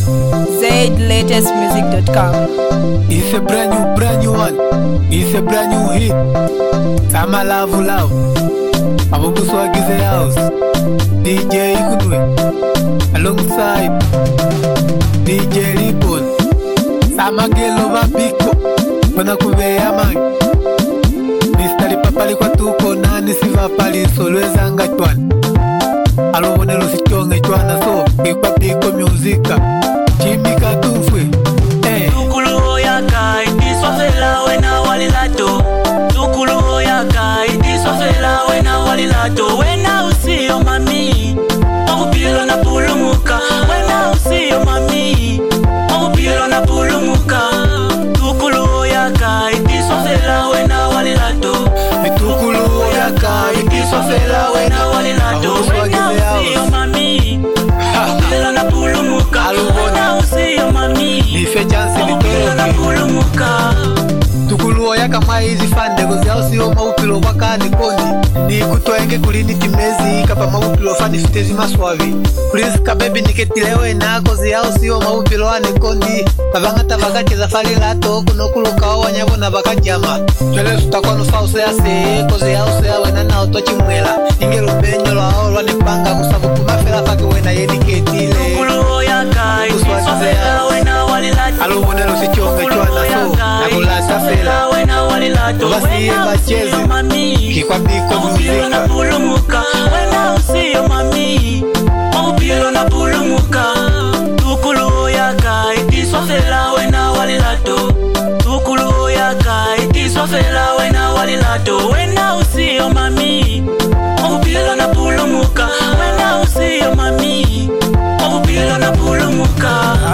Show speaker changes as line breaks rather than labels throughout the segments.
ZLatestmusic.com.
It's a brand new one. It's a brand new hit. Sama love. Abubu Swagize House. DJ Kudwe. Alongside DJ Ripon. Sama Gelo Vapiko. Kona kuveya mangi. Mr. Papali kwa tuko nani siva pali solweza ngatwana. Alobonelo sichonge chwana so Kikwa piko musika Jimmy Katufwe
Tukulu yaka itiswafela wena walilato. Tukulu yaka itiswafela wena walilato. Wena usiyo mami Magupilo na pulumuka. Wena usiyo mami Magupilo na pulumuka. Tukulu yaka itiswafela wena walilato.
Tukulu yaka
itiswafela wena walilato. Wena usiyo mami Magupilo na pulumuka. Wena usiyo mami
Nife chansi
Magupilo na pulumuka.
Tukulu yaka maizi fande Goziao siyo maupilo waka nikondi Ni kutoenge kulini kimezi Kapa maupilo fani fitezi maswavi Please kabebi niketilewe na Goziao siyo maupilo wa nikondi Kavangata vakati za fali lato Kunokulu kao wanyabo na bakajama Jwele sutakwa nufa usease Goziao sea wena na otochi mwela Ingelu benyo la aolwa nipanga Kusabu kumafela faki wena yediketile
Tukulu yaka itiswafela wena walilato.
Alubonelo sichonge chwana so Nakulasa fela
wena walilato.
Wasiye bacheze Kikwa piko
Magupilo na
muzika
pulumuka. Wena usiyo mami Magupilo na pulumuka. Tukulu yaka itiswafela wena walilato. Tukulu yaka itiswafela wena walilato. Wena usiyo mami Magupilo na pulumuka. Wena usiyo mami Magupilo na pulumuka.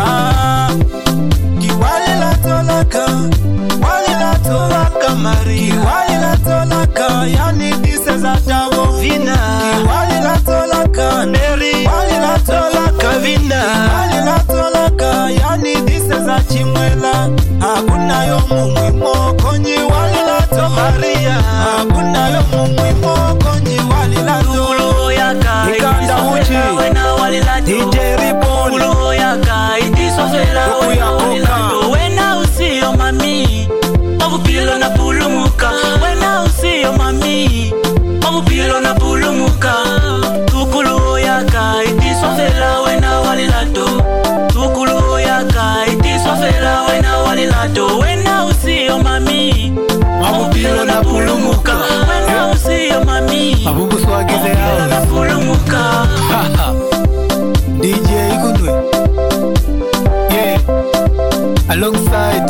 Walilatolaka Maria walilatolaka yani dise za tabo vina walilatolaka Mary walilatolaka vina walilatolaka yani dise za chimwela hakuna yo mumwimo konji walilato Maria hakuna yo mumwimo konji walilato.
Tukulu yaka itiswafela wena walilato.
DJ Ripon
Tukulu yaka itiswafela wena walilato. Wena usiyo mami Magupilo na pulumuka. Wena usiyo mami Magupilo na pulumuka. Tukulu yaka itiswafela wena walilato. Tukulu yaka itiswafela wena walilato. Wena usiyo mami Magupilo na pulumuka. Wena usiyo mami
Abubu Swagize
Magupilo na
House
pulumuka.
DJ Kudwe Yeah Alongside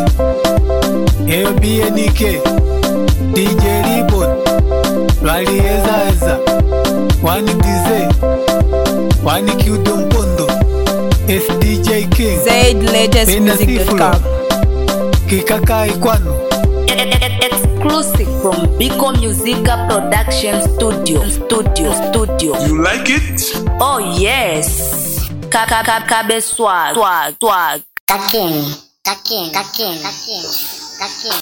ABNK DJ Ripon Rally Eza Wani Dize Wani Kiudo Mpondo SDJ King
ZLatestmusic.com.
Kikaka Ikwano
Exclusive from Biko Musica Production Studio.
You like it?
Oh yes. Kabe swag.
Taking.